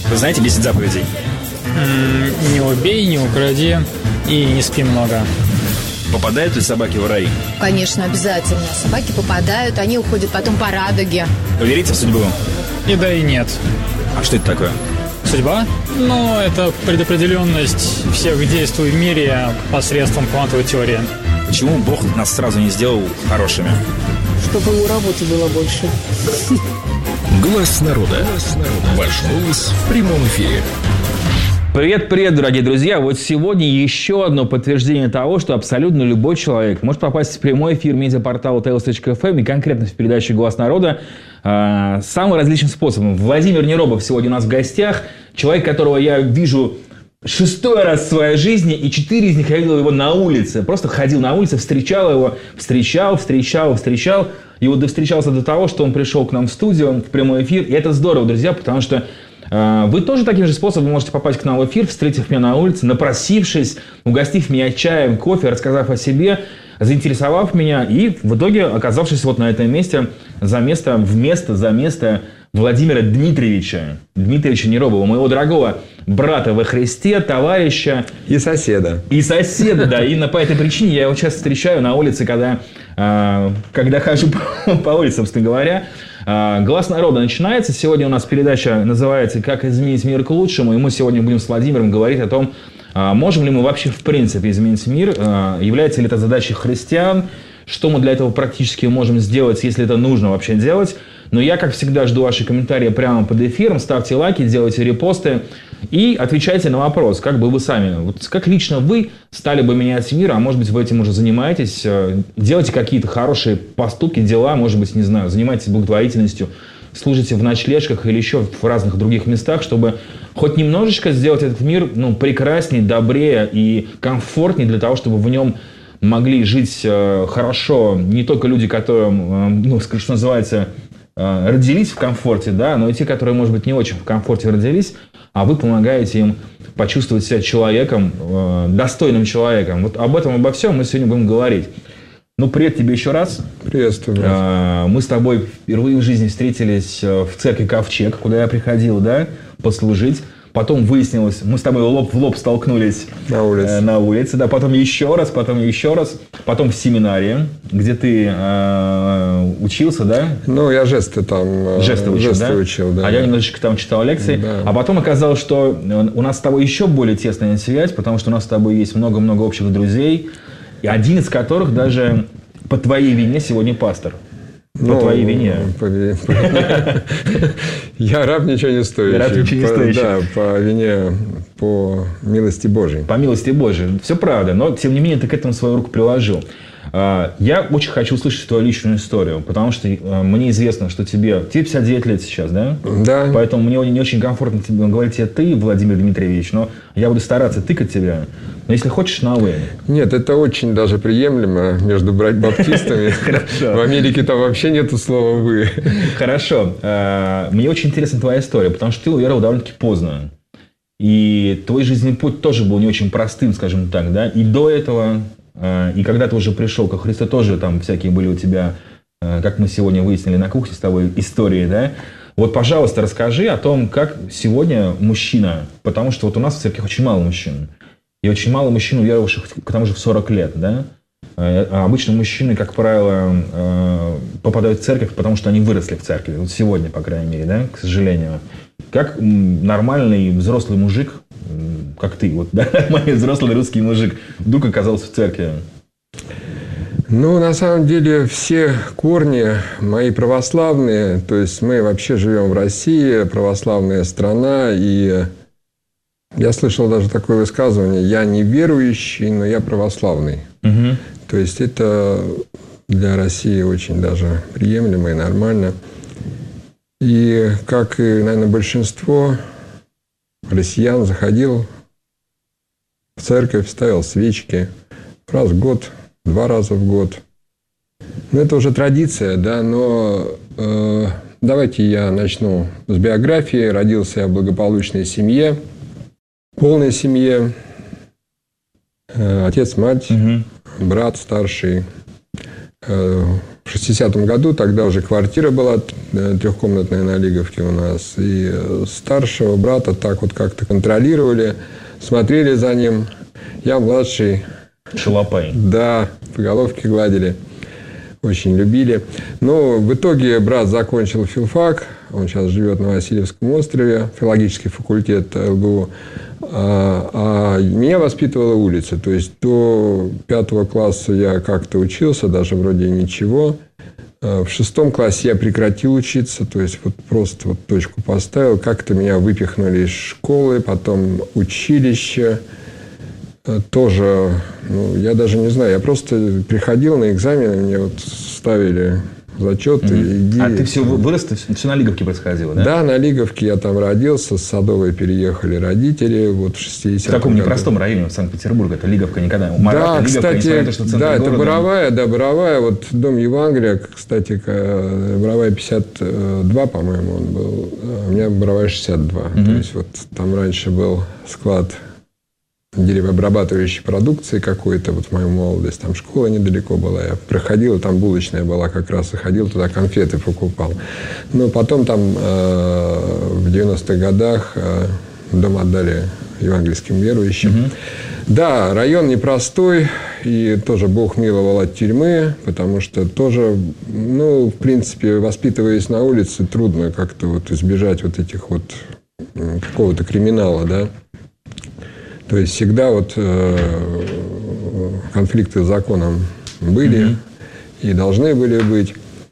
Вы знаете 10 заповедей? Не убей, не укради и не спи много. Попадают ли собаки в рай? Конечно, обязательно. Собаки попадают, они уходят потом по радуге. Вы верите в судьбу? И да, и нет. А что это такое? Судьба? Ну, это предопределенность всех действий в мире посредством квантовой теории. Почему Бог нас сразу не сделал хорошими? Чтобы ему работы было больше. Глаз народа. Ваш голос в прямом эфире. Привет, дорогие друзья! Вот сегодня еще одно подтверждение того, что абсолютно любой человек может попасть в прямой эфир медиапортала tls.fm и конкретно в передачу «Глаз народа» самым различным способом. Владимир Неробов сегодня у нас в гостях. Человек, которого я вижу 6-й раз в своей жизни, и 4 из них я видел его на улице. Просто ходил на улице, встречал его, встречал. И вот довстречался до того, что он пришел к нам в студию, в прямой эфир. И это здорово, друзья, потому что вы тоже таким же способом можете попасть к нам в эфир, встретив меня на улице, напросившись, угостив меня чаем, кофе, рассказав о себе, заинтересовав меня и в итоге оказавшись вот на этом месте вместо Владимира Дмитриевича Неробова, моего дорогого брата во Христе, товарища. И соседа. Да. И по этой причине я его часто встречаю на улице, когда хожу по улице, собственно говоря. «Глаз народа» начинается. Сегодня у нас передача называется «Как изменить мир к лучшему». И мы сегодня будем с Владимиром говорить о том, можем ли мы вообще в принципе изменить мир, является ли это задачей христиан, что мы для этого практически можем сделать, если это нужно вообще делать. Но я, как всегда, жду ваши комментарии прямо под эфиром. Ставьте лайки, делайте репосты и отвечайте на вопрос, как бы вы сами, вот как лично вы стали бы менять мир, а может быть, вы этим уже занимаетесь, делайте какие-то хорошие поступки, дела, может быть, не знаю, занимаетесь благотворительностью, служите в ночлежках или еще в разных других местах, чтобы хоть немножечко сделать этот мир прекраснее, добрее и комфортнее для того, чтобы в нем могли жить хорошо не только люди, которые, что называется, родились в комфорте, да, но и те, которые, может быть, не очень в комфорте родились, а вы помогаете им почувствовать себя человеком, достойным человеком. Вот об этом, обо всем мы сегодня будем говорить. Привет тебе еще раз. Приветствую, брат. Мы с тобой впервые в жизни встретились в церкви «Ковчег», куда я приходил, да, послужить. Потом выяснилось, мы с тобой лоб в лоб столкнулись на улице, да, потом еще раз, потом в семинарии, где ты учился, да? Я жесты учил, да. А я немножечко там читал лекции. Да. А потом оказалось, что у нас с тобой еще более тесная связь, потому что у нас с тобой есть много-много общих друзей, и один из которых даже по твоей вине сегодня пастор. По твоей вине. Я раб ничего не стоящий. Да, по вине, по милости Божией. По милости Божией. Все правда, но тем не менее ты к этому свою руку приложил. Я очень хочу услышать твою личную историю, потому что мне известно, что тебе 59 лет сейчас, да? Да. Поэтому мне не очень комфортно говорить тебе ты, Владимир Дмитриевич, но я буду стараться тыкать тебя. Но если хочешь, на «вы». Нет, это очень даже приемлемо между баптистами. В Америке там вообще нету слова «вы». Хорошо. Мне очень интересна твоя история, потому что ты уверовал довольно-таки поздно. И твой жизненный путь тоже был не очень простым, скажем так, да? И до этого, и когда ты уже пришел ко Христу, тоже там всякие были у тебя, как мы сегодня выяснили на кухне с тобой, истории, да? Вот, пожалуйста, расскажи о том, как сегодня мужчина, потому что вот у нас в церкви очень мало мужчин. И очень мало мужчин, уверовавших к тому же в 40 лет, да? А обычно мужчины, как правило, попадают в церковь, потому что они выросли в церкви. Вот сегодня, по крайней мере, да, к сожалению. Как нормальный взрослый мужик, как ты, вот, да, нормальный взрослый русский мужик, вдруг оказался в церкви? На самом деле, все корни мои православные. То есть, мы вообще живем в России, православная страна, и я слышал даже такое высказывание: я не верующий, но я православный. Угу. То есть, это для России очень даже приемлемо и нормально. И, как и, наверное, большинство россиян, заходил в церковь, ставил свечки раз в год, 2 раза в год. Это уже традиция, да, но давайте я начну с биографии. Родился я в благополучной семье, полной семье. Отец, мать, брат старший. в 60-м году, тогда уже квартира была трехкомнатная на Лиговке у нас. И старшего брата так вот как-то контролировали, смотрели за ним. Я младший. Шалопай. Да, по головке гладили. Очень любили. Но в итоге брат закончил филфак. Он сейчас живет на Васильевском острове. Филологический факультет ЛГУ. А меня воспитывала улица. То есть до 5 класса я как-то учился, даже вроде ничего. В 6 классе я прекратил учиться. То есть вот просто вот точку поставил. Как-то меня выпихнули из школы, потом училище. Тоже, ну, я даже не знаю. Я просто приходил на экзамены, мне вот ставили зачеты. Иди. А ты все вырос, все на Лиговке происходило, да? Да, на Лиговке я там родился. С Садовой переехали родители вот в 60-м. В таком непростом районе Санкт-Петербурга. Это Лиговка никогда. Да, Лиговка, кстати, на то, что центр да, города, это Боровая. Вот дом Евангелия, кстати, Боровая 52, по-моему, он был. А у меня Боровая 62. То есть вот там раньше был склад деревообрабатывающей продукции какой-то, вот в мою молодость, там школа недалеко была, я проходил, там булочная была как раз, и ходил туда, конфеты покупал. Но потом там в 90-х годах дом отдали евангельским верующим. Да, район непростой, и тоже Бог миловал от тюрьмы, потому что тоже, ну, в принципе, воспитываясь на улице, трудно как-то вот избежать вот этих вот какого-то криминала, да. То есть всегда вот конфликты с законом были и должны были быть.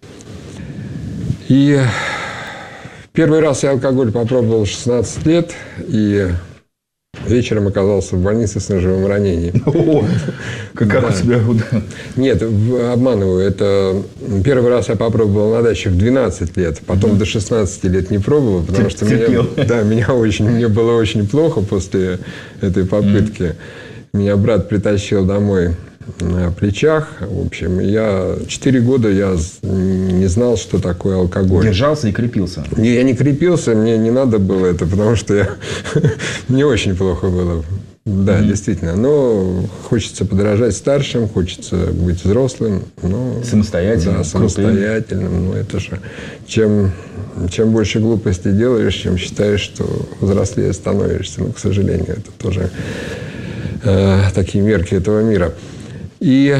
И первый раз я алкоголь попробовал в 16 лет, и вечером оказался в больнице с ножевым ранением. Как у тебя? Нет, обманываю. Это первый раз я попробовал на даче в 12 лет. Потом до 16 лет не пробовал, потому что мне было очень плохо после этой попытки. Меня брат притащил домой на плечах. В общем, 4 года я не знал, что такое алкоголь. Держался и крепился? Я не крепился, мне не надо было это, потому что мне очень плохо было. Да, действительно. Но хочется подражать старшим, хочется быть взрослым. Самостоятельным. Да, самостоятельным. Ну, это же чем больше глупостей делаешь, чем считаешь, что взрослее становишься. Ну, к сожалению, это тоже такие мерки этого мира. И,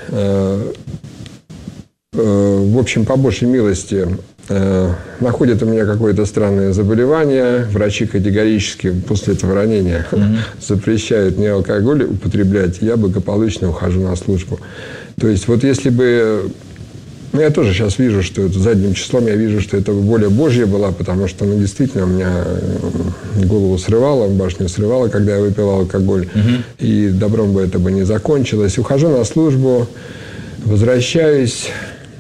в общем, по Божьей милости находят у меня какое-то странное заболевание. Врачи категорически после этого ранения запрещают мне алкоголь употреблять. Я благополучно ухожу на службу. То есть, вот если бы... Ну, я тоже сейчас вижу, что это задним числом я вижу, что это воля Божья была, потому что, ну, действительно, у меня голову срывало, башню срывало, когда я выпивал алкоголь. И добром бы это бы не закончилось. Ухожу на службу, возвращаюсь,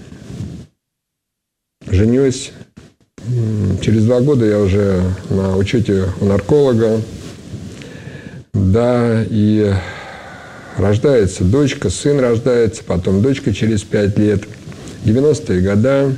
женюсь. Через 2 года я уже на учете у нарколога. Да, и рождается дочка, сын рождается, потом дочка через 5 лет. 90-е годы.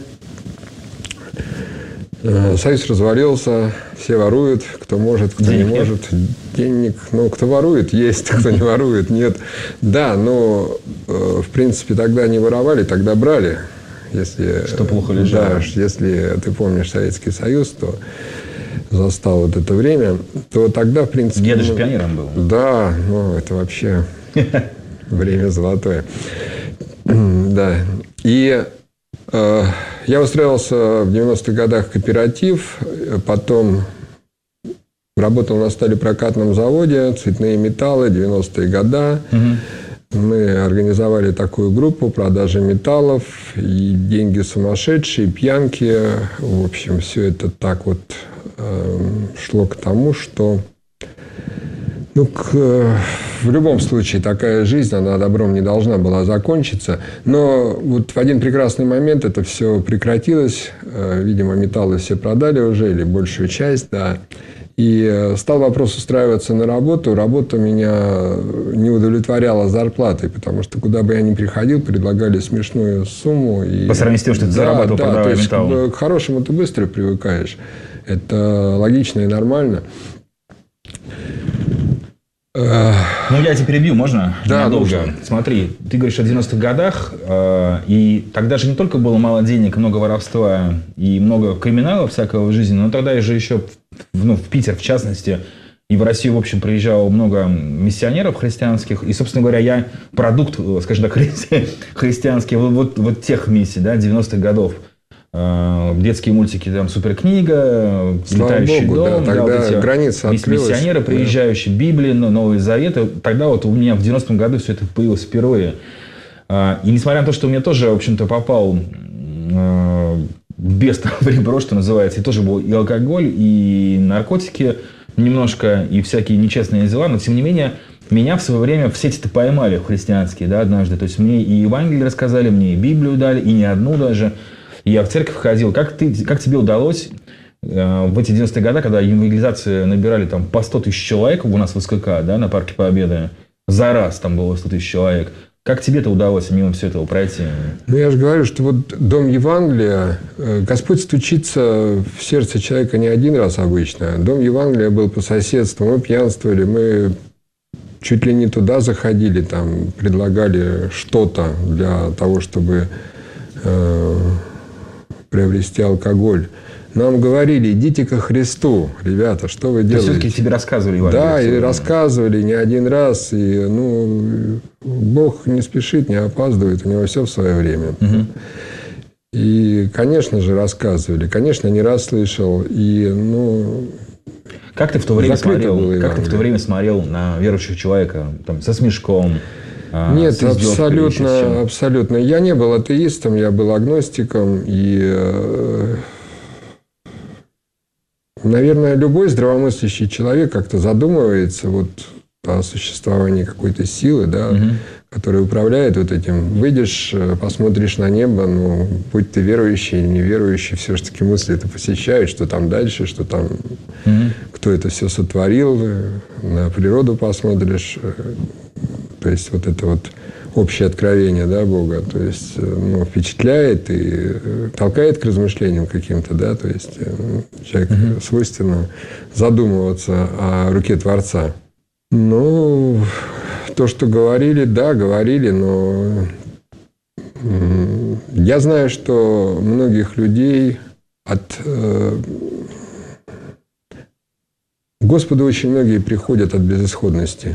Союз развалился, все воруют, кто может, кто не может. Денег, ну, кто ворует, есть, кто не ворует, нет. Да, но, в принципе, тогда не воровали, тогда брали. Если, что плохо лежало. Да, если ты помнишь Советский Союз, то застал вот это время, то тогда, в принципе... Я даже пионером был. Да, ну, это вообще время золотое. Да. И я устроился в 90-х годах в кооператив, потом работал на сталепрокатном заводе, цветные металлы, 90-е годы. Мы организовали такую группу продажи металлов, и деньги сумасшедшие, пьянки. В общем, все это так вот шло к тому, что... Ну, в любом случае, такая жизнь, она добром не должна была закончиться. Но вот в один прекрасный момент это все прекратилось. Видимо, металлы все продали уже, или большую часть, да. И стал вопрос устраиваться на работу. Работа меня не удовлетворяла зарплатой, потому что куда бы я ни приходил, предлагали смешную сумму. И... По сравнению с тем, что ты зарабатывал, продавая металл. То есть к хорошему ты быстро привыкаешь. Это логично и нормально. Ну, я тебя перебью, можно? Да, Ненадолго. нужно. Смотри, ты говоришь о 90-х годах, и тогда же не только было мало денег, много воровства и много криминала всякого в жизни, но тогда же еще в Питер, в частности, и в Россию, в общем, приезжало много миссионеров христианских. И, собственно говоря, я продукт, скажем так, христианский вот тех миссий, да, 90-х годов. Детские мультики, там, Суперкнига, Летающий Богу, дом, да, тогда вот эти граница открылась. миссионеры, приезжающие, Библия, Новый Завет. Тогда вот у меня в 90-м году все это появилось впервые. И несмотря на то, что у меня тоже, в общем-то, попал без того в ребро, что называется, и тоже был и алкоголь, и наркотики немножко, и всякие нечестные дела, но тем не менее меня в свое время в сети-то поймали христианские, да, однажды. То есть мне и Евангелие рассказали, мне и Библию дали, и не одну даже. И я в церковь ходил. Как тебе удалось в эти 90-е годы, когда евангелизации набирали там по 100 тысяч человек у нас в СКК, да, на Парке Победы, за раз там было 100 тысяч человек. Как тебе это удалось мимо всего этого пройти? Ну, я же говорю, что вот Дом Евангелия, Господь стучится в сердце человека не один раз обычно. Дом Евангелия был по соседству, мы пьянствовали, мы чуть ли не туда заходили, там предлагали что-то для того, чтобы приобрести алкоголь. Нам говорили, идите ко Христу, ребята, что вы делаете? Все-таки тебе рассказывали Евангелие? Да, и рассказывали не один раз. И, Бог не спешит, не опаздывает, у него все в свое время. Угу. И, конечно же, рассказывали. Конечно, не раз слышал. И, Как ты в то время смотрел на верующего человека там, со смешком? Нет, абсолютно. Я не был атеистом, я был агностиком. И, наверное, любой здравомыслящий человек как-то задумывается о существовании какой-то силы, да, которая управляет вот этим. Выйдешь, посмотришь на небо, будь ты верующий или неверующий, все-таки мысли это посещают, что там дальше, что там, кто это все сотворил, на природу посмотришь. То есть, вот это вот общее откровение, да, Бога, то есть, впечатляет и толкает к размышлениям каким-то, да, то есть, человеку свойственно задумываться о руке Творца. То, что говорили, да, говорили, но я знаю, что многих людей к Господу очень многие приходят от безысходности.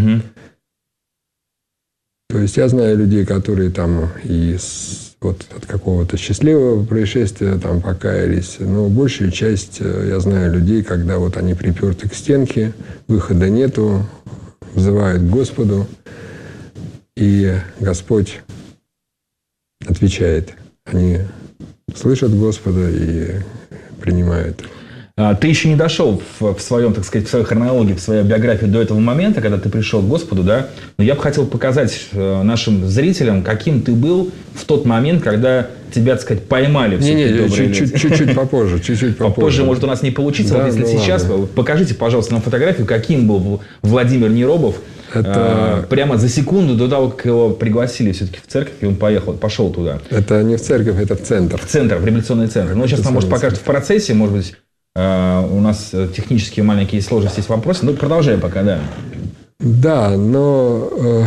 То есть, я знаю людей, которые там от какого-то счастливого происшествия там покаялись. Но большую часть я знаю людей, когда они приперты к стенке, выхода нету, взывают к Господу, и Господь отвечает. Они слышат Господа и принимают. Ты еще не дошел в своем, так сказать, в своей хронологии, в своей биографии до этого момента, когда ты пришел к Господу, да? Но я бы хотел показать нашим зрителям, каким ты был в тот момент, когда тебя, так сказать, поймали. Чуть-чуть попозже. Попозже может у нас не получиться. Да, если сейчас, покажите, пожалуйста, нам фотографию, каким был Владимир Неробов. Прямо за секунду до того, как его пригласили все-таки в церковь, и он пошел туда. Это не в церковь, это в центр. В революционный центр. Но сейчас нам, может, покажут в процессе, может быть, у нас технические маленькие сложности есть вопросы. Продолжаем пока, да. Да, но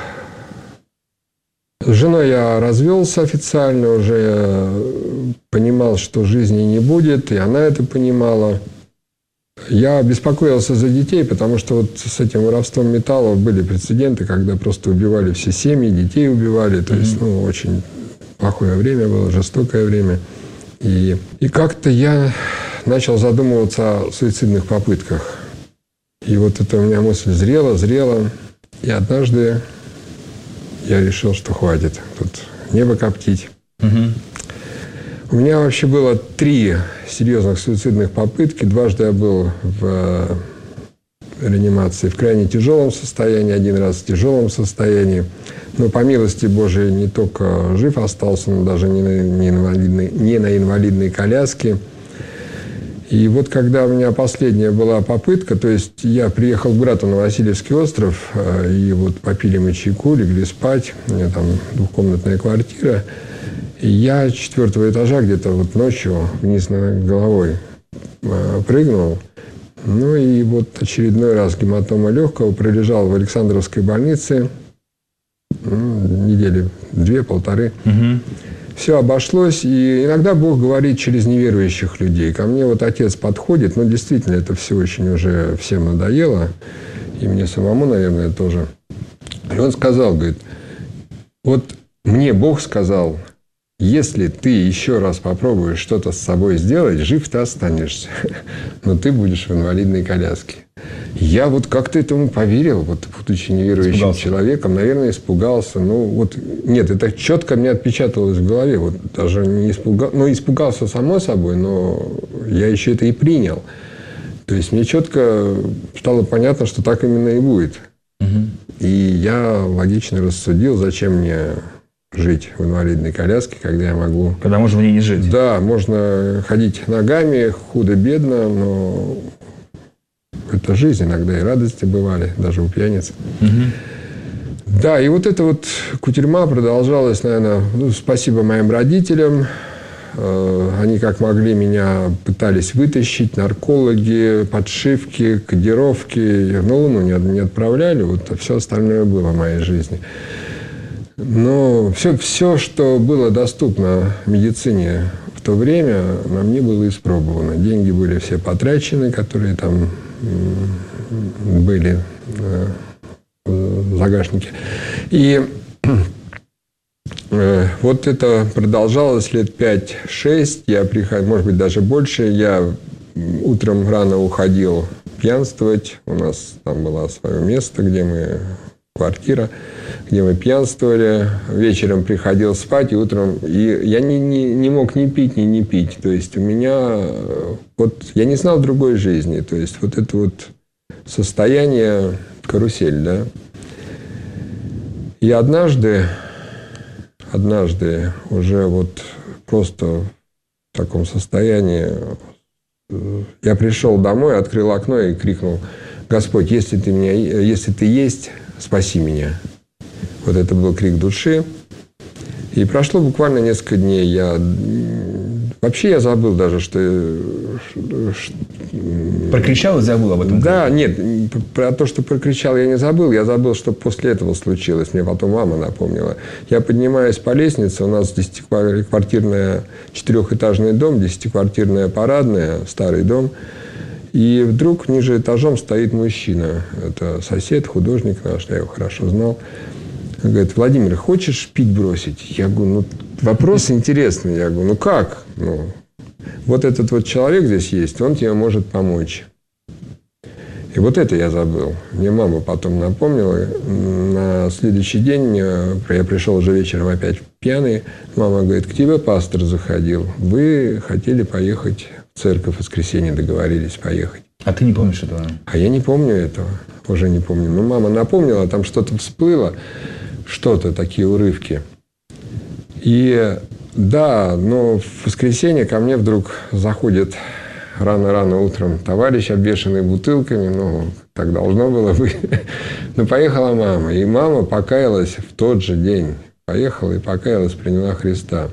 с женой я развелся официально, уже понимал, что жизни не будет, и она это понимала. Я беспокоился за детей, потому что с этим воровством металлов были прецеденты, когда просто убивали все семьи, детей убивали. То есть, очень плохое время было, жестокое время. И как-то я начал задумываться о суицидных попытках. И это у меня мысль зрела. И однажды я решил, что хватит тут небо коптить. У меня вообще было 3 серьезных суицидных попытки. Дважды я был в реанимации в крайне тяжелом состоянии, 1 раз в тяжелом состоянии. Но по милости Божией не только жив остался, но даже не на инвалидной коляске. И когда у меня последняя была попытка, то есть я приехал к брату на Васильевский остров, и попили мы чайку, легли спать, у меня там 2-комнатная квартира, и я с 4-го этажа где-то ночью вниз головой прыгнул, Ну и вот очередной раз гематома легкого, пролежал в Александровской больнице недели 2-1.5. Все обошлось, и иногда Бог говорит через неверующих людей. Ко мне вот отец подходит, но действительно это все очень уже всем надоело, и мне самому, наверное, тоже. И он сказал, говорит, вот мне Бог сказал, если ты еще раз попробуешь что-то с собой сделать, жив ты останешься, но ты будешь в инвалидной коляске. Я вот как-то этому поверил, вот, будучи неверующим человеком, наверное, испугался. Ну, вот, нет, это четко мне отпечаталось в голове. Вот, даже не испугался, ну, испугался само собой, но я еще это и принял. То есть, мне четко стало понятно, что так именно и будет. И я логично рассудил, зачем мне жить в инвалидной коляске, когда я могу... Когда можно в ней не жить. Да, можно ходить ногами, худо-бедно, но... Это жизнь, иногда и радости бывали, даже у пьяниц. Да, и вот эта вот кутерьма продолжалась, наверное, спасибо моим родителям. Они как могли меня пытались вытащить, наркологи, подшивки, кодировки. На Луну не отправляли, вот все остальное было в моей жизни. Но все, что было доступно медицине в то время, на мне было испробовано. Деньги были все потрачены, которые там были в загашнике. И вот это продолжалось лет 5-6. Я приходил, может быть, даже больше. Я утром рано уходил пьянствовать. У нас там было свое место, где мы... квартира, где мы пьянствовали. Вечером приходил спать, и утром... И я не мог ни пить, ни не пить. То есть, у меня... Вот я не знал другой жизни. То есть, вот это вот состояние карусель, да. И однажды уже вот просто в таком состоянии я пришел домой, открыл окно и крикнул: «Господь, если ты есть, спаси меня». Вот это был крик души. И прошло буквально несколько дней. Вообще я забыл даже, что... Прокричал и забыл об этом? Да, нет, про то, что прокричал, я не забыл. Я забыл, что после этого случилось. Мне потом мама напомнила. Я поднимаюсь по лестнице. У нас 10-квартирный 4-этажный дом, 10-квартирная парадная, старый дом. И вдруг ниже этажом стоит мужчина. Это сосед, художник наш, я его хорошо знал. Он говорит: «Владимир, хочешь пить бросить?» Я говорю: «Ну, вопрос интересный». Я говорю: «Ну, как?» Вот этот вот человек здесь есть, он тебе может помочь. И вот это я забыл. Мне мама потом напомнила. На следующий день я пришел уже вечером опять пьяный. Мама говорит: «К тебе пастор заходил. Вы хотели поехать в церковь в воскресенье, договорились поехать». А ты не помнишь этого? А я не помню этого. Уже не помню. Но мама напомнила, там что-то всплыло. Что-то, такие урывки. И да, но в воскресенье ко мне вдруг заходит рано-рано утром товарищ, обвешанный бутылками. Ну, так должно было быть. Но поехала мама. И мама покаялась в тот же день. Поехала и покаялась, приняла Христа.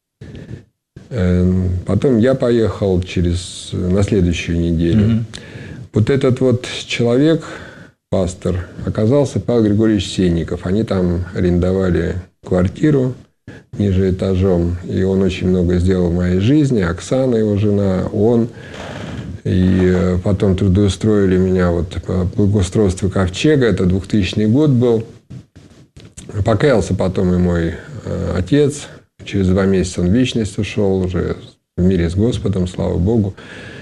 Потом я поехал на следующую неделю. Вот этот вот человек, пастор, оказался Павел Григорьевич Сенников. Они там арендовали квартиру ниже этажом. И он очень много сделал в моей жизни. Оксана, его жена, он. И потом трудоустроили меня вот по благоустройству Ковчега. Это 2000 год был. Покаялся потом и мой отец. Через 2 месяца он в вечность ушел, уже в мире с Господом, слава Богу.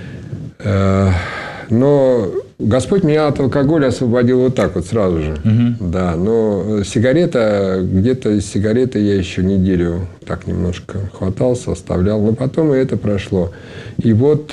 Но Господь меня от алкоголя освободил вот так вот сразу же. Да, но сигарета, где-то из сигареты я еще неделю так немножко хватался, оставлял. Но потом и это прошло. И вот...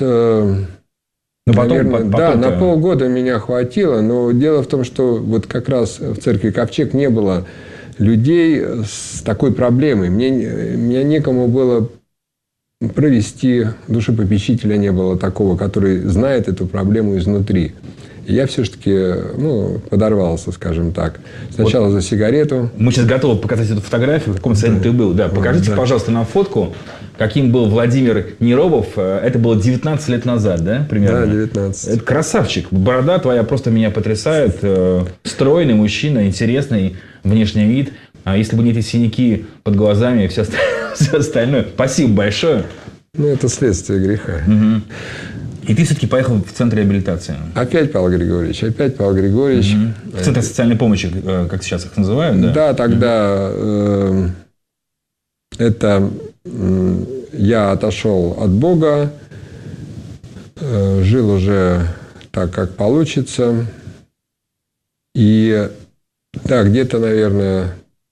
на полгода меня хватило. Но дело в том, что вот как раз в церкви Ковчег не было людей с такой проблемой. Мне некому было провести, душепопечителя не было такого, который знает эту проблему изнутри. И я все-таки подорвался, скажем так. Сначала за сигарету. Мы сейчас готовы показать эту фотографию, в каком состоянии ты был. Да, покажите, пожалуйста, нам фотку. каким был Владимир Неробов, это было 19 лет назад, да, примерно? Да, 19. Это красавчик. Борода твоя просто меня потрясает. Стройный мужчина, интересный внешний вид. А если бы не эти синяки под глазами и все остальное. Спасибо большое. Ну, это следствие греха. Угу. И ты все-таки поехал в центр реабилитации. Опять Павел Григорьевич. Угу. В центр социальной помощи, как сейчас их называют, да? Да, тогда это я отошел от Бога, жил уже так, как получится. И да, где-то, наверное,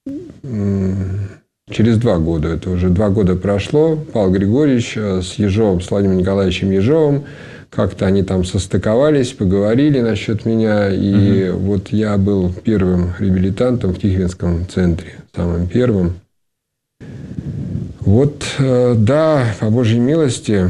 через 2 года, это уже 2 года прошло, Павел Григорьевич с Ежовым, с Владимиром Николаевичем Ежовым, как-то они там состыковались, поговорили насчет меня. И вот я был первым реабилитантом в Тихвинском центре, самым первым. Вот, да, по Божьей милости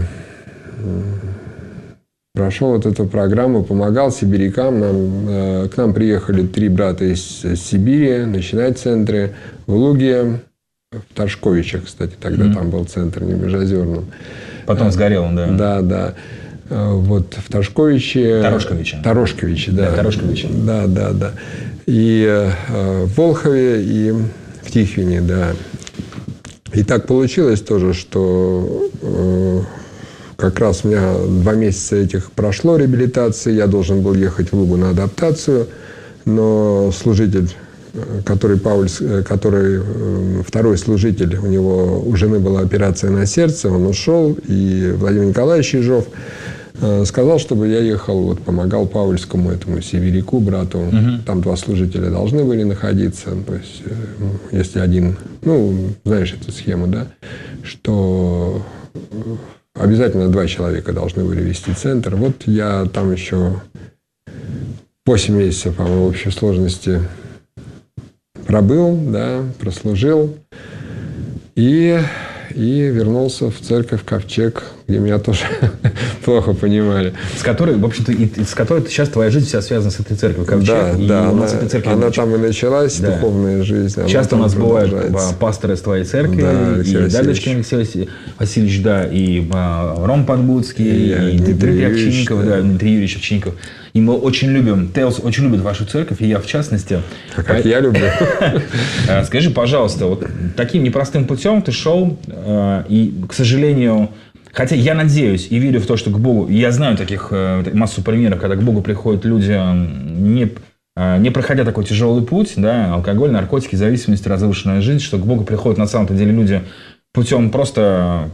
прошел вот эту программу, помогал сибирякам. К нам приехали 3 брата из Сибири, начинать центры в Луге, в Торжковичах, кстати, тогда там был центр, не в Межозерном. Потом сгорел он, да. Да, да. Вот в Торжковиче. Торошковиче, да. Торошковиче. Да, да, да. И в Волхове, и в Тихвине, да. И так получилось тоже, что как раз у меня 2 месяца этих прошло реабилитации. Я должен был ехать в Лугу на адаптацию. Но служитель, который второй служитель, у него у жены была операция на сердце, он ушел. И Владимир Николаевич Ежов сказал, чтобы я ехал, вот, помогал Павльскому этому сибиряку, брату. Там 2 служителя должны были находиться. То есть, если один, ну, знаешь эту схему, да, что обязательно 2 человека должны были вести центр. Вот я там еще 8 месяцев, по-моему, в общей сложности пробыл, да, прослужил. И вернулся в церковь Ковчег, где меня тоже плохо понимали. С которой, в общем-то, с которой сейчас твоя жизнь вся связана с этой церковью Ковчег. Да, и да, она там и началась, да. Духовная жизнь. Часто у нас бывают пасторы из твоей церкви, да, и Дадочкин Алексей Васильевич, да, и Ром Подгудский, и Дмитрий Овчинников, да, Дмитрий Юрьевич Овчинников. И мы очень любим, Теос очень любит вашу церковь, и я в частности. А как я люблю. Скажи, пожалуйста, вот таким непростым путем ты шел, и, к сожалению, хотя я надеюсь и верю в то, что к Богу, я знаю таких массу примеров, когда к Богу приходят люди, не проходя такой тяжелый путь, да, алкоголь, наркотики, зависимость, разрушенная жизнь, что к Богу приходят на самом-то деле люди путем просто,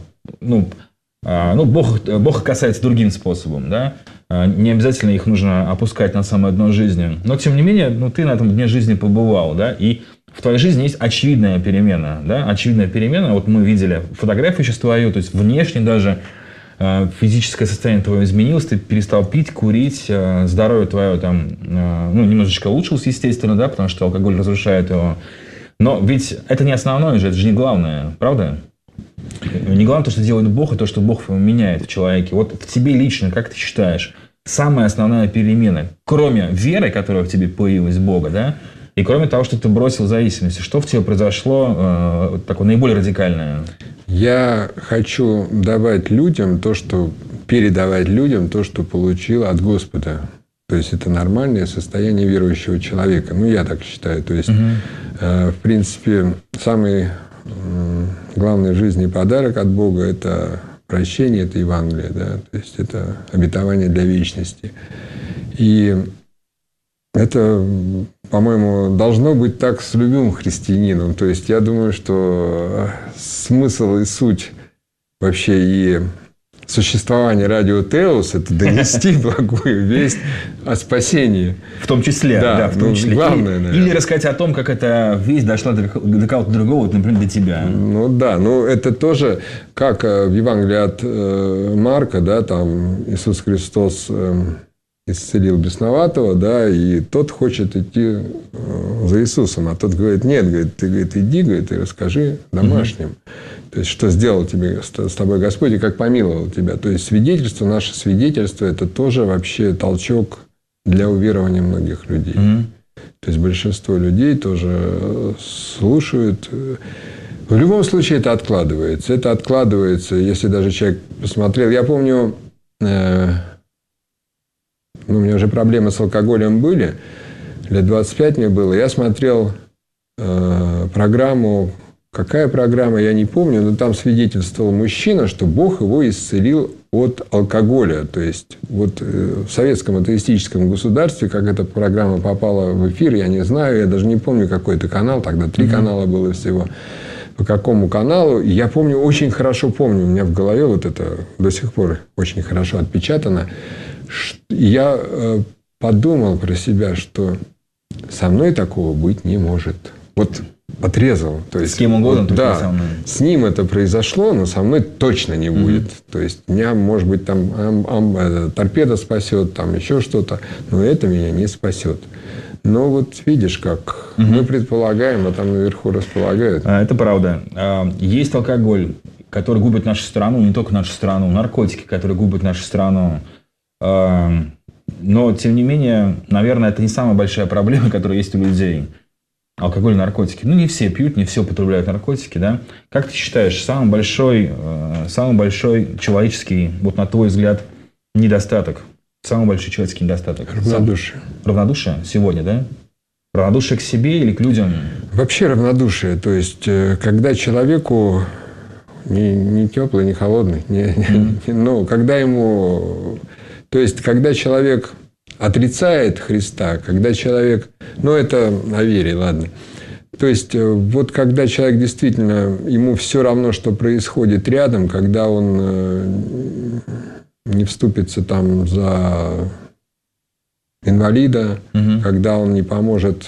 Бог касается другим способом, да. Не обязательно их нужно опускать на самое дно жизни. Но, тем не менее, ты на этом дне жизни побывал, да, и в твоей жизни есть очевидная перемена, да, очевидная перемена. Вот мы видели фотографию сейчас твою, то есть внешне даже физическое состояние твое изменилось, ты перестал пить, курить, здоровье твое там, немножечко улучшилось, естественно, да, потому что алкоголь разрушает его. Но ведь это не основное же, это же не главное, правда? Не главное то, что делает Бог, и то, что Бог меняет в человеке. Вот в тебе лично, как ты считаешь, самая основная перемена, кроме веры, которая в тебе появилась Бога, да, и кроме того, что ты бросил зависимость, что в тебе произошло такое наиболее радикальное? Я хочу передавать людям то, что получил от Господа. То есть это нормальное состояние верующего человека. Я так считаю. То есть, в принципе, самый главный в жизни подарок от Бога – это прощение, это Евангелие, да? То есть это обетование для вечности. И это, по-моему, должно быть так с любым христианином. То есть я думаю, что смысл и суть вообще и существование радио Теос – это донести благую весть о спасении. В том числе, да, в том числе. Главное, или рассказать о том, как эта весть дошла до кого-то другого, например, до тебя. Это тоже, как в Евангелии от Марка, да, там Иисус Христос исцелил бесноватого, да, и тот хочет идти за Иисусом, а тот говорит: нет, говорит, ты, говорит, иди, говорит, и расскажи домашним. То есть, что сделал тебе с тобой Господь и как помиловал тебя. То есть, наше свидетельство, это тоже вообще толчок для уверования многих людей. То есть, большинство людей тоже слушают. В любом случае это откладывается. Это откладывается, если даже человек посмотрел. Я помню, у меня уже проблемы с алкоголем были. Лет 25 мне было. Я смотрел программу. Какая программа, я не помню, но там свидетельствовал мужчина, что Бог его исцелил от алкоголя. То есть, вот в советском атеистическом государстве, как эта программа попала в эфир, я не знаю, я даже не помню, какой-то канал, тогда 3 канала было всего. По какому каналу. И я помню, очень хорошо помню, у меня в голове вот это до сих пор очень хорошо отпечатано. Я подумал про себя, что со мной такого быть не может. Вот отрезал. То есть, с кем угодно, вот, да, с ним это произошло, но со мной точно не будет. То есть, меня, может быть, там торпеда спасет, там еще что-то, но это меня не спасет. Но вот видишь, как мы предполагаем, а там наверху располагают. Это правда. Есть алкоголь, который губит нашу страну, не только нашу страну, наркотики, которые губят нашу страну. Но, тем не менее, наверное, это не самая большая проблема, которая есть у людей. Алкоголь и наркотики. Ну, не все пьют, не все употребляют наркотики, да? Как ты считаешь, самый большой человеческий, вот на твой взгляд, недостаток? Самый большой человеческий недостаток? Равнодушие. Равнодушие сегодня, да? Равнодушие к себе или к людям? Вообще равнодушие. То есть, когда человеку не теплый, не холодный, но когда ему... То есть, когда человек отрицает Христа, когда человек... Ну, это о вере, ладно. То есть, вот когда человек действительно... Ему все равно, что происходит рядом, когда он не вступится там за инвалида, когда он не поможет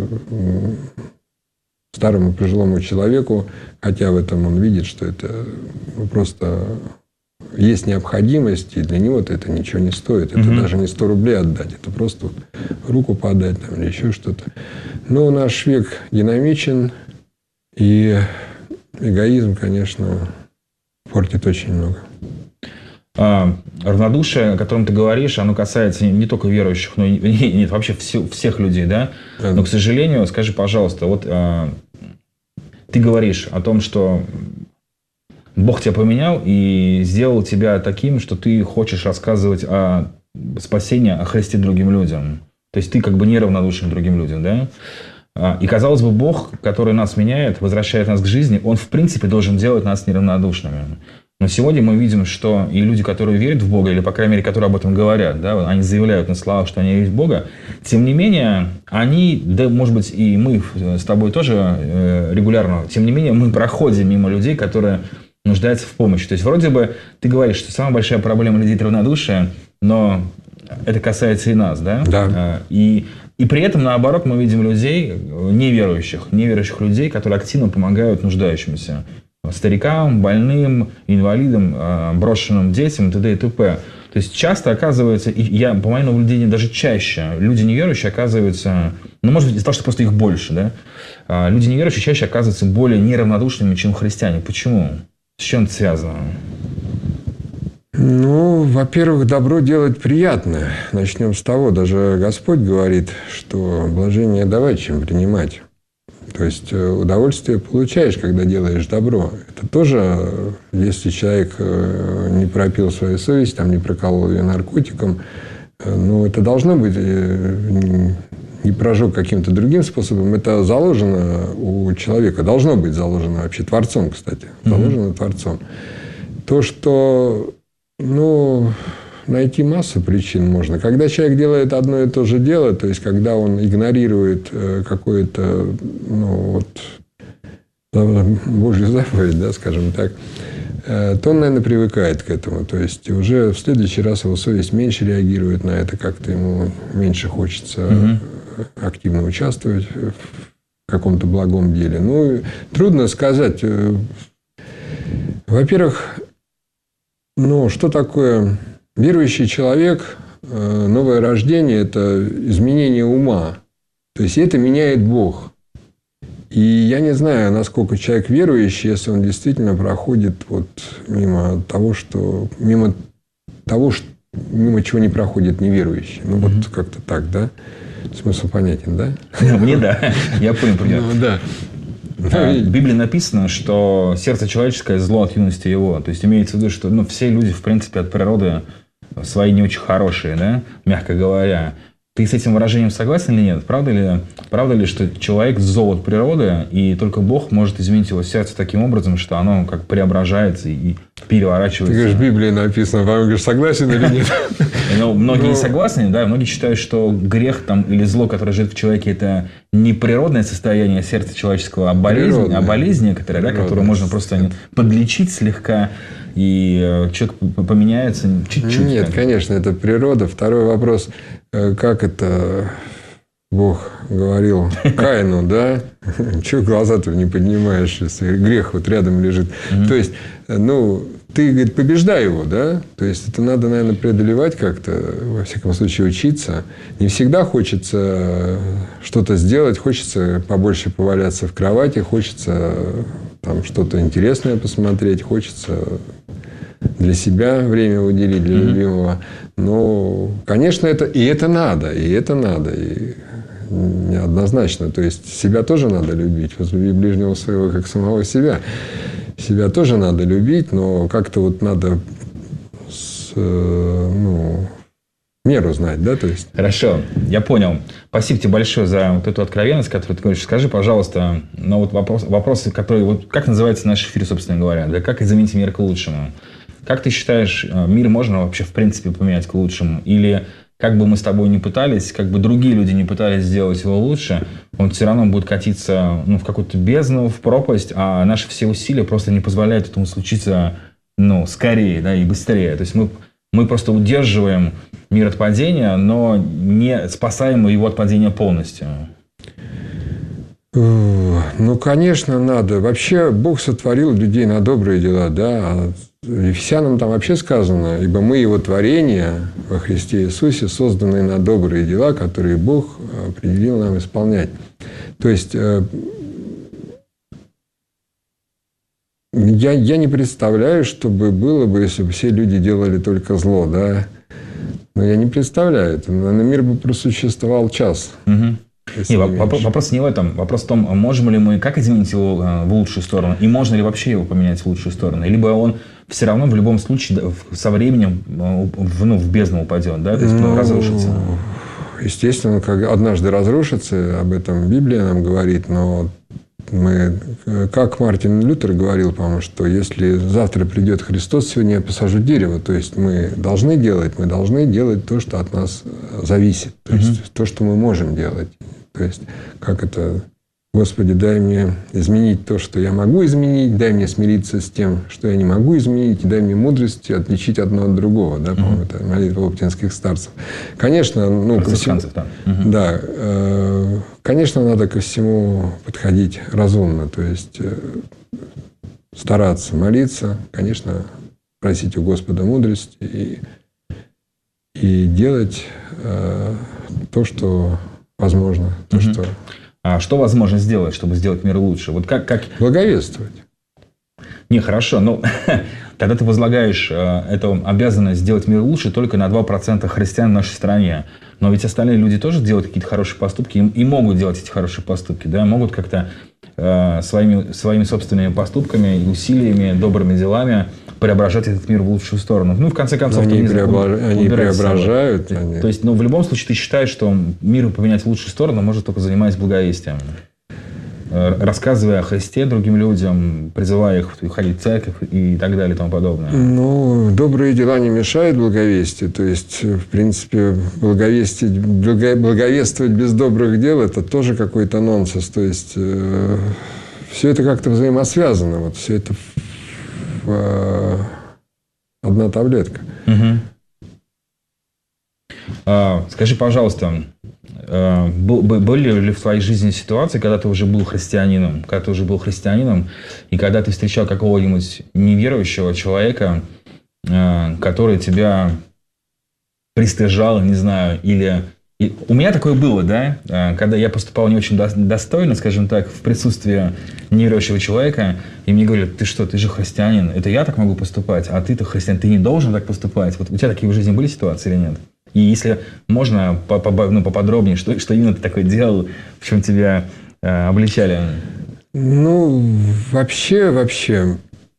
старому пожилому человеку, хотя в этом он видит, что это просто... Есть необходимость, и для него это ничего не стоит. Это даже не 100 рублей отдать. Это просто вот руку подать там, или еще что-то. Но наш век динамичен, и эгоизм, конечно, портит очень много. Равнодушие, о котором ты говоришь, оно касается не только верующих, но и вообще всех людей, да? Но, к сожалению, скажи, пожалуйста, вот ты говоришь о том, что Бог тебя поменял и сделал тебя таким, что ты хочешь рассказывать о спасении, о Христе другим людям. То есть ты как бы неравнодушен к другим людям, да? И, казалось бы, Бог, который нас меняет, возвращает нас к жизни, Он, в принципе, должен делать нас неравнодушными. Но сегодня мы видим, что и люди, которые верят в Бога, или, по крайней мере, которые об этом говорят, да, они заявляют на словах, что они верят в Бога, тем не менее, они, да, может быть, и мы с тобой тоже регулярно, тем не менее, мы проходим мимо людей, которые нуждаются в помощи. То есть, вроде бы, ты говоришь, что самая большая проблема людей – это равнодушие, но это касается и нас, да? Да. И при этом, наоборот, мы видим людей, неверующих людей, которые активно помогают нуждающимся. Старикам, больным, инвалидам, брошенным детям и т.д. и т.п. То есть, часто оказывается, по моему наблюдению, даже чаще, люди неверующие оказываются, ну, может быть, из-за того, что просто их больше, да? Люди неверующие чаще оказываются более неравнодушными, чем христиане. Почему? С чем это связано? Ну, во-первых, добро делать приятно. Начнем с того. Даже Господь говорит, что блажение давать, чем принимать. То есть, удовольствие получаешь, когда делаешь добро. Это тоже, если человек не пропил свою совесть, там, не проколол ее наркотиком, ну, это должно быть, не прожег каким-то другим способом. Это заложено у человека. Должно быть заложено вообще Творцом, кстати. Заложено Творцом. То, что... Ну, найти массу причин можно. Когда человек делает одно и то же дело, то есть, когда он игнорирует какое-то, ну, вот, Божью заповедь, да, скажем так, то он, наверное, привыкает к этому. То есть, уже в следующий раз его совесть меньше реагирует на это, как-то ему меньше хочется активно участвовать в каком-то благом деле. Ну, трудно сказать. Во-первых, ну, что такое верующий человек, новое рождение – это изменение ума. То есть, это меняет Бог. И я не знаю, насколько человек верующий, если он действительно проходит вот мимо того, мимо чего не проходит неверующий. Ну, вот как-то так, да? Смысл понятен, да? Мне да. Я понял примерно. Да. В Библии написано, что сердце человеческое зло от юности его. То есть имеется в виду, что все люди, в принципе, от природы свои не очень хорошие, да, мягко говоря. Ты с этим выражением согласен или нет? Правда ли, что человек зол от природы, и только Бог может изменить его сердце таким образом, что оно как преображается и переворачивается? Ты говоришь, в Библии написано, вам говоришь, согласен или нет? Многие не согласны, да, многие считают, что грех или зло, которое живет в человеке, это не природное состояние сердца человеческого, а болезнь некоторая, да, которую можно просто подлечить слегка, и человек поменяется чуть-чуть. Нет, конечно, это природа. Второй вопрос, как это Бог говорил Каину, да? Чего глаза-то не поднимаешь, если грех вот рядом лежит? То есть, ты, говорит, побеждай его, да? То есть, это надо, наверное, преодолевать как-то, во всяком случае, учиться. Не всегда хочется что-то сделать, хочется побольше поваляться в кровати, хочется там что-то интересное посмотреть, хочется для себя время уделить, для любимого. Но, конечно, это надо. И неоднозначно. То есть, себя тоже надо любить. Возлюби ближнего своего, как самого себя. Себя тоже надо любить, но как-то вот надо меру знать, да? То есть... Хорошо, я понял. Спасибо тебе большое за вот эту откровенность, которую ты говоришь. Скажи, пожалуйста, вопросы, которые... как называется наш эфир, собственно говоря? Да, как изменить мир к лучшему? Как ты считаешь, мир можно вообще в принципе поменять к лучшему? Или как бы мы с тобой не пытались, как бы другие люди не пытались сделать его лучше, он все равно будет катиться в какую-то бездну, в пропасть, а наши все усилия просто не позволяют этому случиться скорее, да, и быстрее. То есть мы просто удерживаем мир от падения, но не спасаем его от падения полностью. Конечно, надо. Вообще, Бог сотворил людей на добрые дела, да. В Ефесянам там вообще сказано, ибо мы его творение во Христе Иисусе, созданные на добрые дела, которые Бог определил нам исполнять. То есть, я не представляю, чтобы было бы, если бы все люди делали только зло, да. Но я не представляю это. На мир бы просуществовал час. Вопрос не в этом. Вопрос в том, можем ли мы, как изменить его в лучшую сторону, и можно ли вообще его поменять в лучшую сторону. Либо он все равно в любом случае со временем в бездну упадет, да? То есть разрушится. Естественно, как однажды разрушится, об этом Библия нам говорит, но как Мартин Лютер говорил, по-моему, что если завтра придет Христос, сегодня я посажу дерево. То есть мы должны делать то, что от нас зависит. То есть то, что мы можем делать. То есть как это... Господи, дай мне изменить то, что я могу изменить, дай мне смириться с тем, что я не могу изменить, и дай мне мудрости отличить одно от другого. Да, по-моему, это молитва оптинских старцев. Конечно, ко всему, да, конечно, надо ко всему подходить разумно. То есть стараться молиться, конечно, просить у Господа мудрости и делать то, что возможно, то, что... А что возможно сделать, чтобы сделать мир лучше? Вот как... Благовествовать. Хорошо. Тогда ты возлагаешь эту обязанность сделать мир лучше только на 2% христиан в нашей стране. Но ведь остальные люди тоже делают какие-то хорошие поступки и могут делать эти хорошие поступки. Да? Могут как-то своими собственными поступками и усилиями, добрыми делами преображать этот мир в лучшую сторону. В конце концов, они преображают. То есть, в любом случае, ты считаешь, что мир поменять в лучшую сторону может только занимаясь благовестием. Рассказывая о Христе другим людям, призывая их ходить в церковь и так далее и тому подобное. Добрые дела не мешают благовестию. То есть, в принципе, благовествовать без добрых дел – это тоже какой-то нонсенс. То есть, все это как-то взаимосвязано. Вот все это одна таблетка. Скажи, пожалуйста, были ли в твоей жизни ситуации, когда ты уже был христианином, и когда ты встречал какого-нибудь неверующего человека, который тебя пристыжал, не знаю, или... У меня такое было, да, когда я поступал не очень достойно, скажем так, в присутствии неверующего человека, и мне говорят, ты что, ты же христианин, это я так могу поступать, а ты-то христианин, ты не должен так поступать. Вот у тебя такие в жизни были ситуации или нет? И если можно поподробнее, что именно ты такое делал, в чем тебя обличали? Вообще,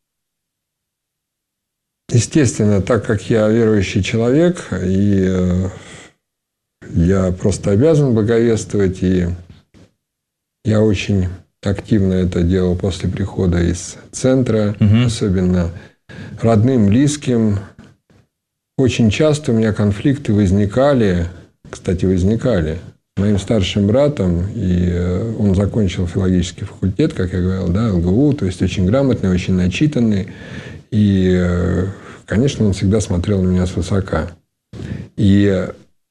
естественно, так как я верующий человек, и я просто обязан благовествовать, и я очень активно это делал после прихода из центра, особенно родным, близким. Очень часто у меня конфликты возникали с моим старшим братом, и он закончил филологический факультет, как я говорил, да, ЛГУ, то есть очень грамотный, очень начитанный, и, конечно, он всегда смотрел на меня свысока. И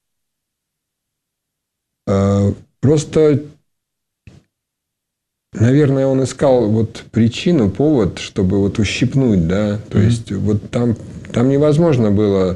просто, наверное, он искал вот причину, повод, чтобы вот ущипнуть, да, то есть вот там невозможно было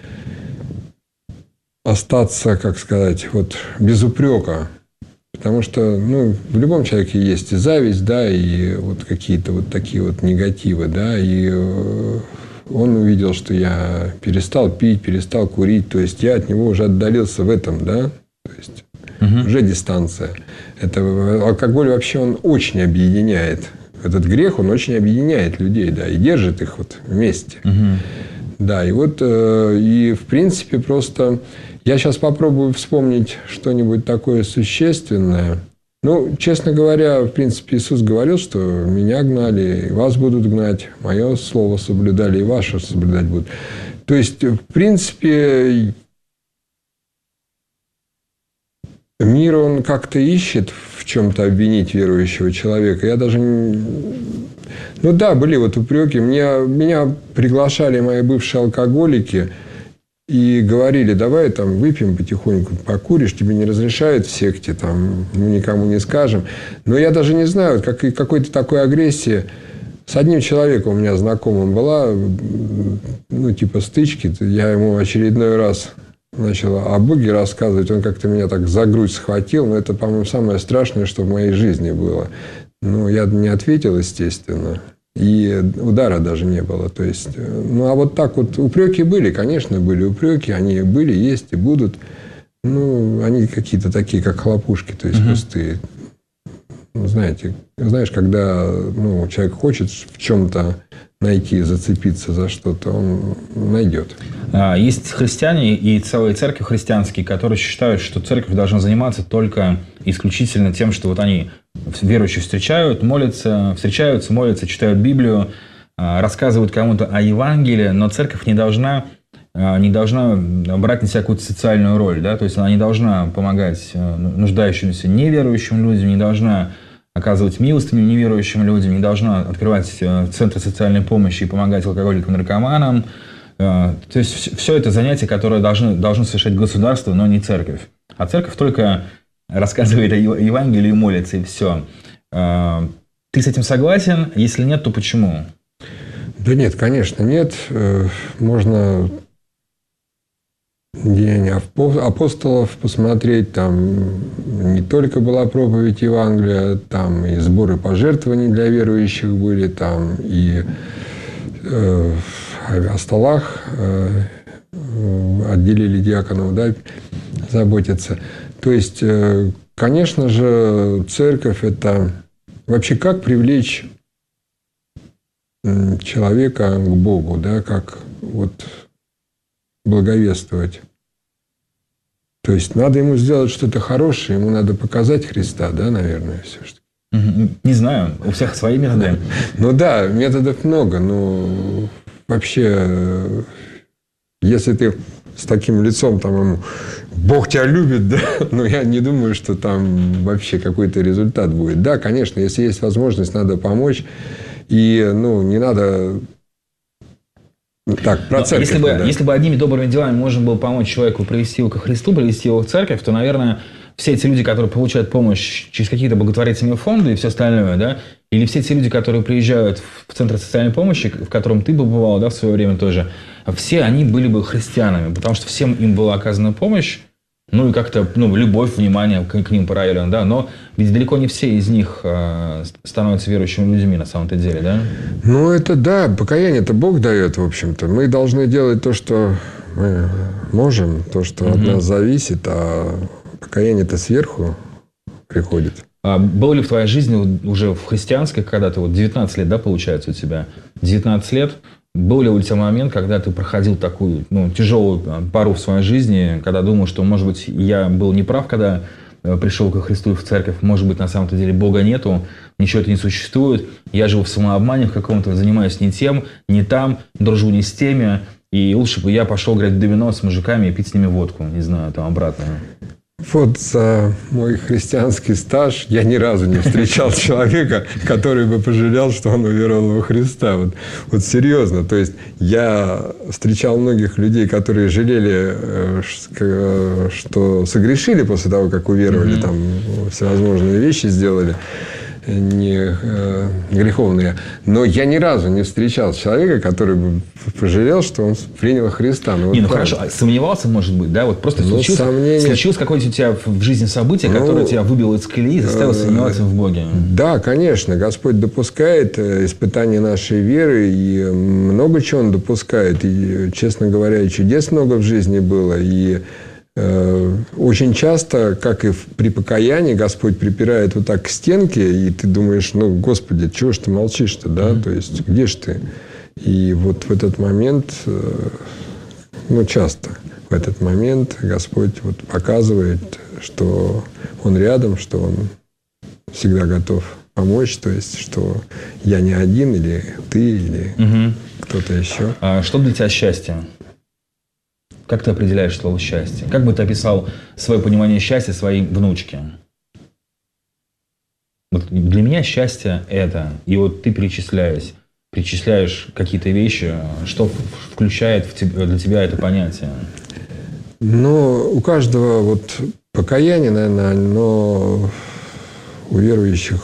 остаться, как сказать, вот без упрека, потому что, в любом человеке есть и зависть, да, и вот какие-то вот такие вот негативы, да, и он увидел, что я перестал пить, перестал курить, то есть я от него уже отдалился в этом, да, то есть уже дистанция. Алкоголь вообще он очень объединяет. Этот грех, он очень объединяет людей, да, и держит их вот вместе. Да, и вот, и в принципе просто я сейчас попробую вспомнить что-нибудь такое существенное. Честно говоря, в принципе, Иисус говорил, что меня гнали, и вас будут гнать, мое слово соблюдали, и ваше соблюдать будут. То есть, в принципе, мир, он как-то ищет в чем-то обвинить верующего человека. Я даже... были вот упреки. Меня приглашали мои бывшие алкоголики и говорили, давай там выпьем потихоньку, покуришь, тебе не разрешают в секте, там, мы никому не скажем. Но я даже не знаю, какой-то такой агрессии. С одним человеком у меня знакомым была, стычки. Я ему очередной раз начал о Боге рассказывать, он как-то меня так за грудь схватил, но это, по-моему, самое страшное, что в моей жизни было. Я не ответил, естественно, и удара даже не было. То есть, а вот так вот упреки были, конечно, были упреки, они были, есть и будут. Они какие-то такие, как хлопушки, то есть пустые. Знаешь, когда человек хочет в чем-то найти, зацепиться за что-то, он найдет. Есть христиане и целые церкви христианские, которые считают, что церковь должна заниматься только исключительно тем, что вот они, верующие, встречаются, молятся, читают Библию, рассказывают кому-то о Евангелии, но церковь не должна брать на себя какую-то социальную роль, да, то есть она не должна помогать нуждающимся неверующим людям, не должна оказывать милостыню неверующим людям, не должна открывать центры социальной помощи и помогать алкоголикам, наркоманам. То есть все это занятия, которые должно совершать государство, но не церковь. А церковь только рассказывает о Евангелии и молится, и все. Ты с этим согласен? Если нет, то почему? Да нет, конечно, нет. Можно Деяния апостолов посмотреть, там не только была проповедь Евангелия, там и сборы пожертвований для верующих были, там и о столах отделили диаконов, да, заботиться. То есть, конечно же, церковь – это вообще как привлечь человека к Богу, да, как вот благовествовать. То есть, надо ему сделать что-то хорошее, ему надо показать Христа, да, наверное, все. Не знаю, у всех свои методы. Да, методов много, но вообще, если ты с таким лицом, там, ему, Бог тебя любит, да, но я не думаю, что там вообще какой-то результат будет. Да, конечно, если есть возможность, надо помочь, и, не надо... Так, про церковь, если бы одними добрыми делами можно было помочь человеку привести его ко Христу, привести его в церковь, то, наверное, все эти люди, которые получают помощь через какие-то благотворительные фонды и все остальное, да, или все те люди, которые приезжают в Центр социальной помощи, в котором ты побывал, да, в свое время тоже, все они были бы христианами, потому что всем им была оказана помощь, и как-то, любовь, внимание к ним проявлено, да, но ведь далеко не все из них становятся верующими людьми на самом-то деле, да? Это да, покаяние-то Бог дает, в общем-то. Мы должны делать то, что мы можем, то, что от нас зависит, а покаяние-то сверху приходит. Было ли в твоей жизни уже в христианской, когда ты 19 лет, да, получается у тебя? 19 лет. Был ли у тебя момент, когда ты проходил такую тяжелую пору в своей жизни, когда думал, что, может быть, я был неправ, когда пришел ко Христу в церковь, может быть, на самом-то деле Бога нету, ничего это не существует, я живу в самообмане в каком-то, занимаюсь не тем, не там, дружу не с теми, и лучше бы я пошел играть в домино с мужиками и пить с ними водку, не знаю, там обратно. Вот за мой христианский стаж я ни разу не встречал человека, который бы пожалел, что он уверовал во Христа. Вот серьезно. То есть я встречал многих людей, которые жалели, что согрешили после того, как уверовали, там всевозможные вещи сделали не греховные. Но я ни разу не встречал человека, который бы пожалел, что он принял Христа. Хорошо, сомневался, может быть, да? Вот просто случилось какое-то у тебя в жизни событие, которое тебя выбило из колеи и заставило сомневаться в Боге. Да, конечно. Господь допускает испытания нашей веры, и много чего Он допускает. И, честно говоря, и чудес много в жизни было, и очень часто, как и при покаянии, Господь припирает вот так к стенке, и ты думаешь, Господи, чего ж ты молчишь-то, да? То есть, где ж ты? И вот в этот момент, часто в этот момент Господь показывает, что Он рядом, что Он всегда готов помочь, то есть, что я не один, или ты, или кто-то еще. А что для тебя счастье? Как ты определяешь слово «счастье»? Как бы ты описал свое понимание счастья своей внучке? Вот для меня счастье – это, и вот ты перечисляешь какие-то вещи, что включает для тебя это понятие? У каждого покаяние, наверное, но у верующих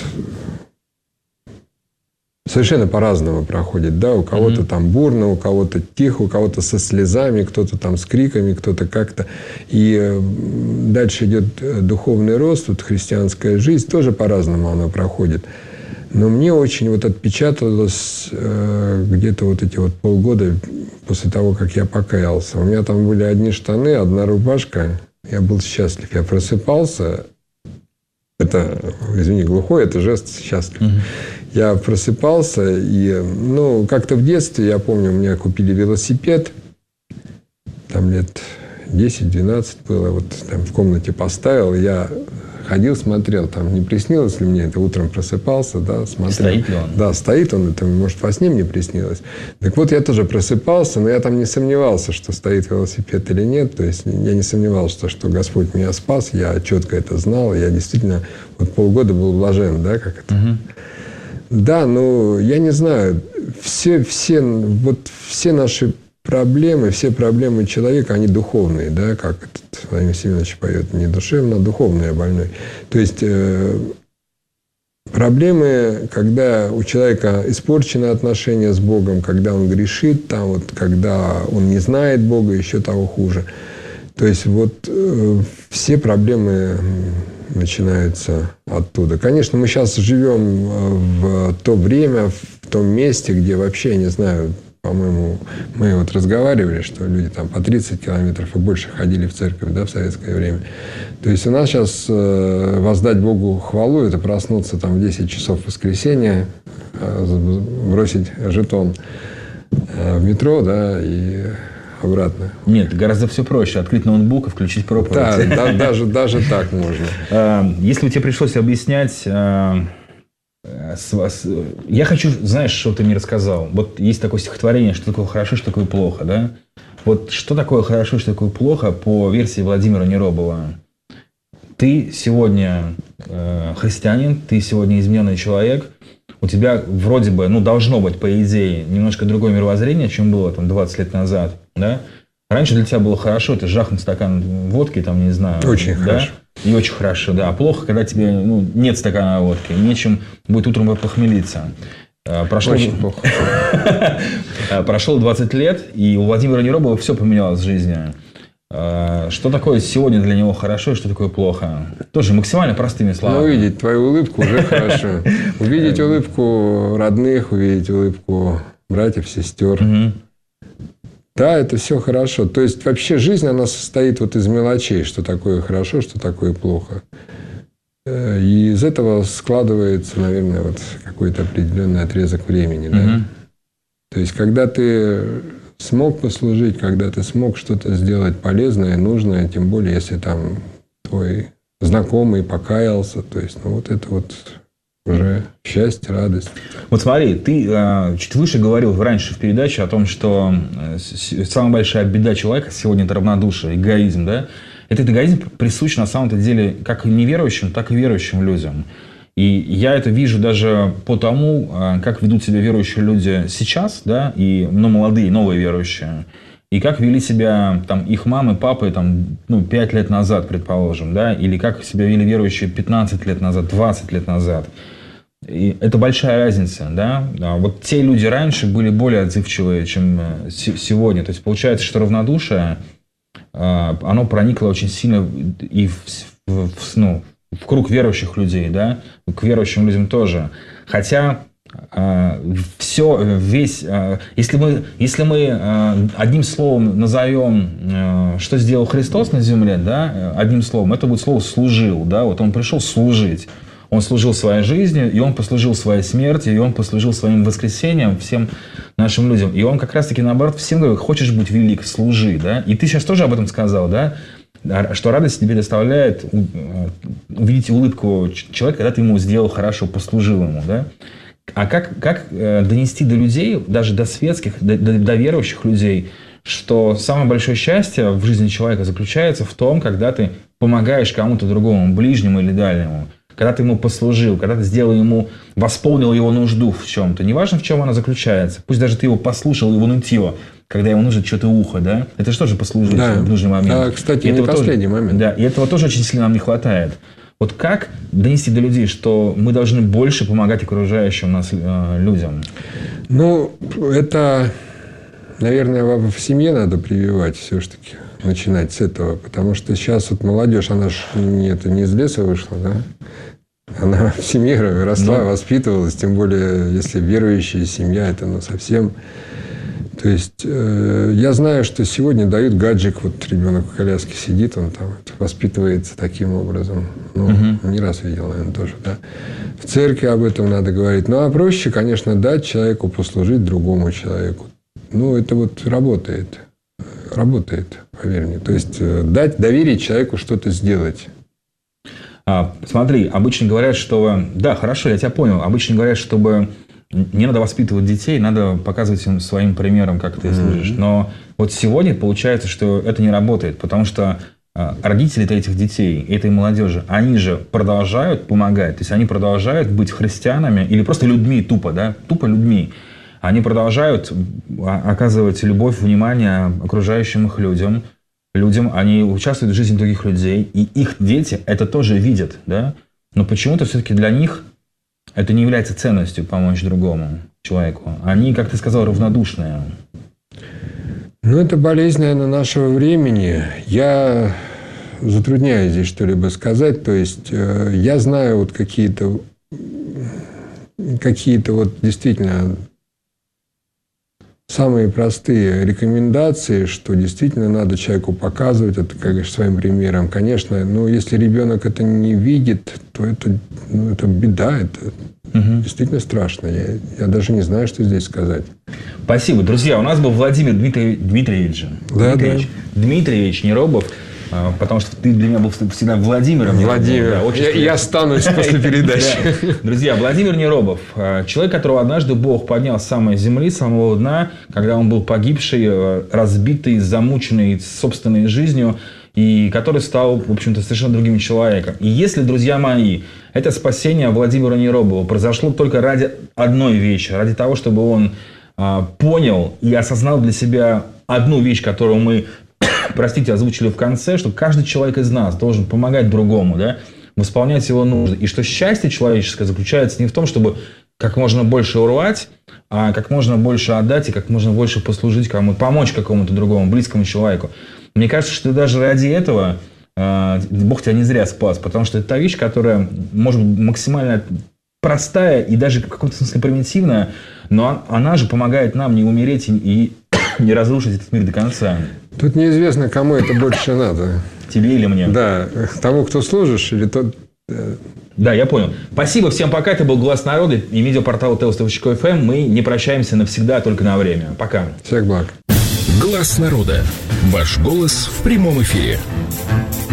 совершенно по-разному проходит, да, у кого-то там бурно, у кого-то тихо, у кого-то со слезами, кто-то там с криками, кто-то как-то. И дальше идет духовный рост, христианская жизнь, тоже по-разному она проходит. Но мне очень отпечаталось где-то эти полгода после того, как я покаялся. У меня там были одни штаны, одна рубашка, я был счастлив. Я просыпался, это, извини, глухой, это жест счастлив. Я просыпался, и, как-то в детстве, я помню, у меня купили велосипед, там лет 10-12 было, там в комнате поставил, я ходил, смотрел, там не приснилось ли мне это, утром просыпался, да, смотрел. Стоит ли он? Да, стоит он, это, может, во сне мне приснилось. Так вот, я тоже просыпался, но я там не сомневался, что стоит велосипед или нет, то есть я не сомневался, что Господь меня спас, я четко это знал, я действительно полгода был блажен, да, как это. Да, я не знаю, все наши проблемы, все проблемы человека, они духовные, да, как Владимир Семенович поет, не душевно, а духовный, а больной. То есть проблемы, когда у человека испорчены отношения с Богом, когда он грешит, там когда он не знает Бога, еще того хуже. То есть все проблемы начинаются оттуда. Конечно, мы сейчас живем в то время, в том месте, где вообще, я не знаю, по-моему, мы разговаривали, что люди там по 30 километров и больше ходили в церковь, да, в советское время. То есть у нас сейчас воздать Богу хвалу, это проснуться там в 10 часов в воскресенье, бросить жетон в метро, да, и обратно. Нет, гораздо все проще. Открыть ноутбук и включить проповедь. Да, даже так можно. Если бы тебе пришлось объяснять... Я хочу, знаешь, что ты мне рассказал. Есть такое стихотворение, что такое хорошо, что такое плохо, да? Что такое хорошо, что такое плохо по версии Владимира Неробова? Ты сегодня христианин, ты сегодня измененный человек, у тебя вроде бы, должно быть, по идее, немножко другое мировоззрение, чем было 20 лет назад, да? Раньше для тебя было хорошо, это жахнуть стакан водки, там, не знаю. Очень хорошо. И очень хорошо, да. А плохо, когда тебе нет стакана водки, нечем будет утром похмелиться. Очень плохо. Прошло 20 лет, и у Владимира Неробова все поменялось в жизни. Что такое сегодня для него хорошо и что такое плохо? Тоже максимально простыми словами. Увидеть твою улыбку уже хорошо. Увидеть улыбку родных, увидеть улыбку братьев, сестер. Да, это все хорошо. То есть, вообще жизнь, она состоит из мелочей. Что такое хорошо, что такое плохо. И из этого складывается, наверное, вот какой-то определенный отрезок времени. Да? То есть, когда ты смог послужить, когда ты смог что-то сделать полезное, нужное, тем более, если там твой знакомый покаялся, то есть, ну, вот это вот уже счастье, радость. Вот смотри, ты чуть выше говорил раньше в передаче о том, что самая большая беда человека сегодня – это равнодушие, эгоизм, да? Этот эгоизм присущ на самом-то деле как неверующим, так и верующим людям. И я это вижу даже по тому, как ведут себя верующие люди сейчас, да, и молодые, новые верующие, и как вели себя там, их мамы, папы там, 5 лет назад, предположим, да, или как себя вели верующие 15 лет назад, 20 лет назад. И это большая разница, да. Вот те люди раньше были более отзывчивые, чем сегодня. То есть получается, что равнодушие, оно проникло очень сильно и в круг верующих людей, да, к верующим людям тоже. Хотя если мы одним словом назовем, что сделал Христос на земле, да, одним словом, это будет слово «служил», да, вот он пришел служить. Он служил своей жизнью, и он послужил своей смерти, и он послужил своим воскресением всем нашим людям. И он как раз-таки наоборот всем говорит: хочешь быть велик, служи, да. И ты сейчас тоже об этом сказал, да, что радость тебе доставляет увидеть улыбку человека, когда ты ему сделал хорошо, послужил ему, да. А как донести до людей, даже до светских, до верующих людей, что самое большое счастье в жизни человека заключается в том, когда ты помогаешь кому-то другому, ближнему или дальнему, когда ты ему послужил, когда ты сделал ему, восполнил его нужду в чем-то. Неважно, в чем она заключается. Пусть даже ты его послушал, его нытье, когда ему нужно что-то ухо, да? Это же тоже послужить в нужный момент. Да, кстати, не последний момент. Да, и этого тоже очень сильно нам не хватает. Вот как донести до людей, что мы должны больше помогать окружающим нас людям? Ну, это, наверное, в семье надо прививать все-таки, начинать с этого. Потому что сейчас вот молодежь, она же не из леса вышла, да? Она в семье росла, воспитывалась. Тем более, если верующая семья, это совсем... То есть, я знаю, что сегодня дают гаджик, вот ребенок в коляске сидит, он там воспитывается таким образом. Не раз видел, наверное, тоже, да. В церкви об этом надо говорить. Ну, а проще, конечно, дать человеку послужить другому человеку. Ну, это вот работает. Работает, поверь мне. То есть, доверить человеку что-то сделать. Смотри, обычно говорят, что... Да, хорошо, я тебя понял. Обычно говорят, чтобы... Не надо воспитывать детей, надо показывать им своим примером, как ты служишь. Но вот сегодня получается, что это не работает, потому что родители этих детей, этой молодежи, они же продолжают помогать, то есть они продолжают быть христианами или просто людьми тупо, да, тупо людьми. Они продолжают оказывать любовь, внимание окружающим их людям, они участвуют в жизни других людей, и их дети это тоже видят, да. Но почему-то все-таки для них это не является ценностью помочь другому человеку. Они, как ты сказал, равнодушные. Ну, это болезнь, наверное, нашего времени. Я затрудняюсь здесь что-либо сказать. То есть, я знаю вот какие-то вот действительно самые простые рекомендации, что действительно надо человеку показывать, это, как говоришь, своим примером. Конечно, но если ребенок это не видит, то это беда, это действительно страшно. Я даже не знаю, что здесь сказать. Спасибо. Друзья, у нас был Владимир Дмитриевич. Дмитриевич Неробов. Потому что ты для меня был всегда Владимиром. Владимир. Да, я останусь после передачи. Друзья, Владимир Неробов. Человек, которого однажды Бог поднял с самой земли, с самого дна, когда он был погибший, разбитый, замученный собственной жизнью, и который стал, в общем-то, совершенно другим человеком. И если, друзья мои, это спасение Владимира Неробова произошло только ради одной вещи, ради того, чтобы он понял и осознал для себя одну вещь, которую мы... озвучили в конце, что каждый человек из нас должен помогать другому, да, восполнять его нужды. И что счастье человеческое заключается не в том, чтобы как можно больше урвать, а как можно больше отдать и как можно больше послужить кому-то, помочь какому-то другому, близкому человеку. Мне кажется, что даже ради этого Бог тебя не зря спас, потому что это та вещь, которая может быть максимально простая и даже в каком-то смысле примитивная, но она же помогает нам не умереть и не разрушить этот мир до конца. Тут неизвестно, кому это больше надо. Тебе или мне? Да, тому, кто служишь, или Да, я понял. Спасибо, всем пока. Это был «Глаз народа» и видеопортал tlstv.fm. Мы не прощаемся навсегда, только на время. Пока. Всех благ. «Глаз народа». Ваш голос в прямом эфире.